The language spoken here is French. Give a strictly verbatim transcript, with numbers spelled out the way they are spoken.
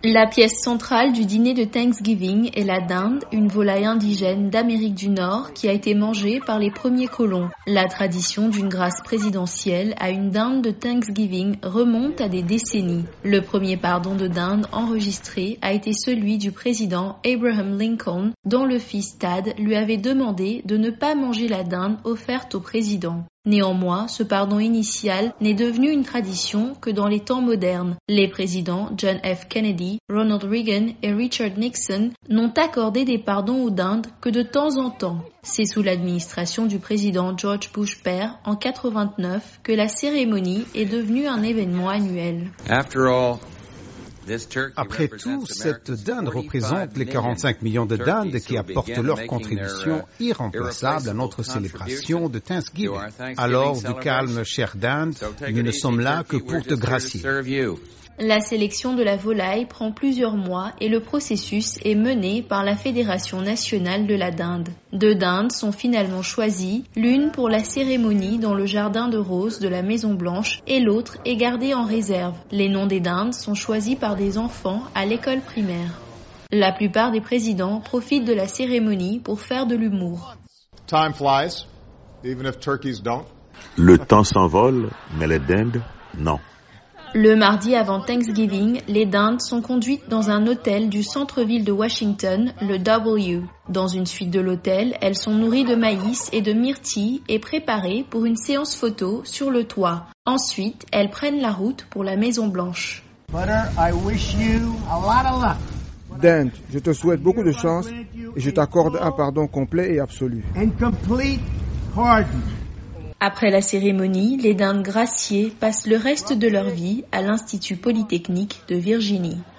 La pièce centrale du dîner de Thanksgiving est la dinde, une volaille indigène d'Amérique du Nord qui a été mangée par les premiers colons. La tradition d'une grâce présidentielle à une dinde de Thanksgiving remonte à des décennies. Le premier pardon de dinde enregistré a été celui du président Abraham Lincoln, dont le fils Thad lui avait demandé de ne pas manger la dinde offerte au président. Néanmoins, ce pardon initial n'est devenu une tradition que dans les temps modernes. Les présidents John F. Kennedy, Ronald Reagan et Richard Nixon n'ont accordé des pardons aux dindes que de temps en temps. C'est sous l'administration du président George Bush père, en quatre-vingt-neuf, que la cérémonie est devenue un événement annuel. After all, Après tout, cette dinde représente les quarante-cinq millions de dindes qui apportent leur contribution irremplaçable à notre célébration de Thanksgiving. Alors, du calme, chère dinde, nous ne sommes là que pour te gracier. La sélection de la volaille prend plusieurs mois et le processus est mené par la Fédération nationale de la dinde. Deux dindes sont finalement choisies, l'une pour la cérémonie dans le jardin de roses de la Maison-Blanche et l'autre est gardée en réserve. Les noms des dindes sont choisis par des enfants à l'école primaire. La plupart des présidents profitent de la cérémonie pour faire de l'humour. Time flies, even if turkeys don't. Le temps s'envole, mais les dindes, non. Le mardi avant Thanksgiving, les dindes sont conduites dans un hôtel du centre-ville de Washington, le W. Dans une suite de l'hôtel, elles sont nourries de maïs et de myrtilles et préparées pour une séance photo sur le toit. Ensuite, elles prennent la route pour la Maison-Blanche. Butter, I wish you a lot of luck. Dinde, je te souhaite beaucoup de chance et je t'accorde un pardon complet et absolu. And complete pardon. Après la cérémonie, les dindes graciées passent le reste de leur vie à l'Institut Polytechnique de Virginie.